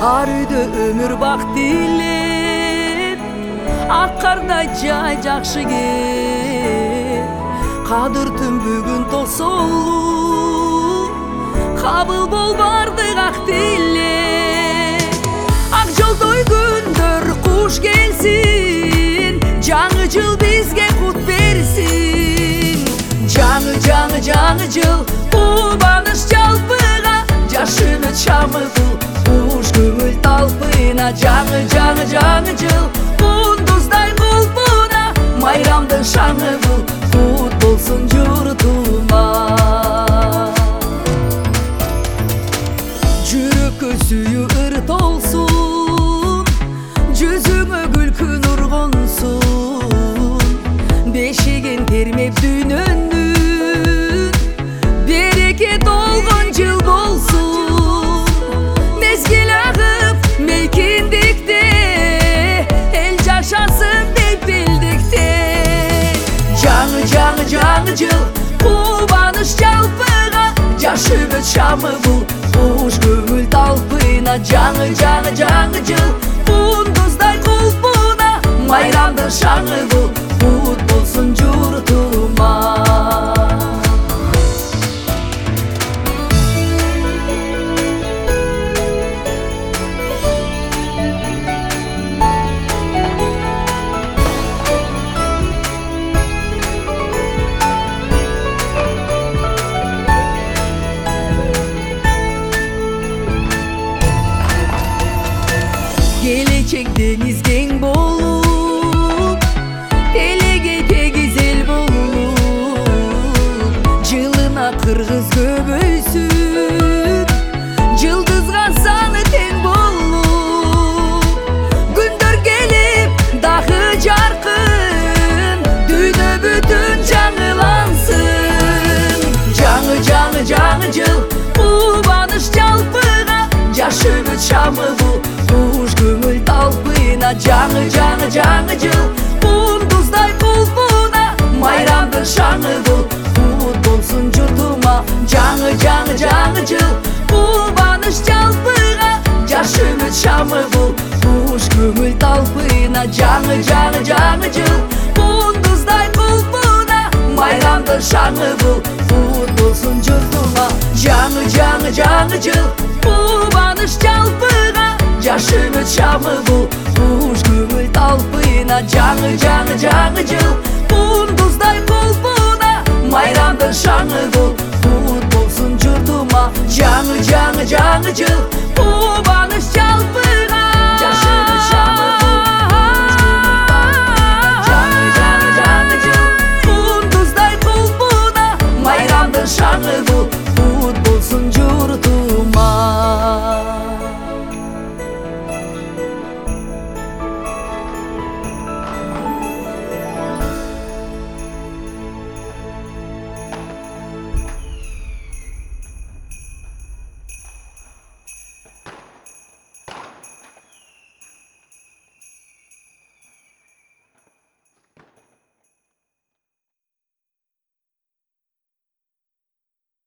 ар үйдө өмүр бак тилеп, ак кардай жай жакшы кеп, кадыртым бүгүн тосолу, кабыл бол бардык ак тилеп. Ак жолдой күндөр куш келсин, жаңы жыл бизге кут берсин. Жаңы жыл кубаныш жалпыга, жаш үмүт шамы бул куш көңүл талпына. Жаңы жыл кундуздай кулпуна, майрамдын шаңы бул кут болсун журтума. Жүрөккө сүйүү ыр толсун, жүзүңө күлкү нур консун. Бешигин термеп дүйнөнүн, береке толгон жыл болсун. Мезгил агып мейкиндикте, эл жашасын деп билдикте. Жаңы жыл кубаныш жалпыга, жаш үмүт шамы бул куш көңүл талпына. Жаңы жыл кундуздай кулпуна, майрамдын шаңы бул кут болсун журтума. Gelecek deniz keng bolup, elege tegiz el bolup, жылына кыргыз көбөйсүн, жылдызга саны тең болуп. Күндөр келип дагы жаркын, дүйнө бүтүн жаңылансын. Жаңы жыл кубаныш жалпыга, жаш үмүт шамы бул куш көңүл талпына. Жаңы жыл кундуздай кулпуна, майрамдын шаңы бул кут болсун журтума. Жаңы жыл кубаныш жалпыга, жаш үмүт шамы бул куш көңүл талпына. Жаңы жыл кундуздай кулпуна, майрамдын шаңы бул кут болсун журтума. Жаңы жыл кубаныш жалпыга, жаш үмүт шамы бул куш көңүл талпына. Жаңы жыл кундуздай кулпуна, майрамдын шаңы бул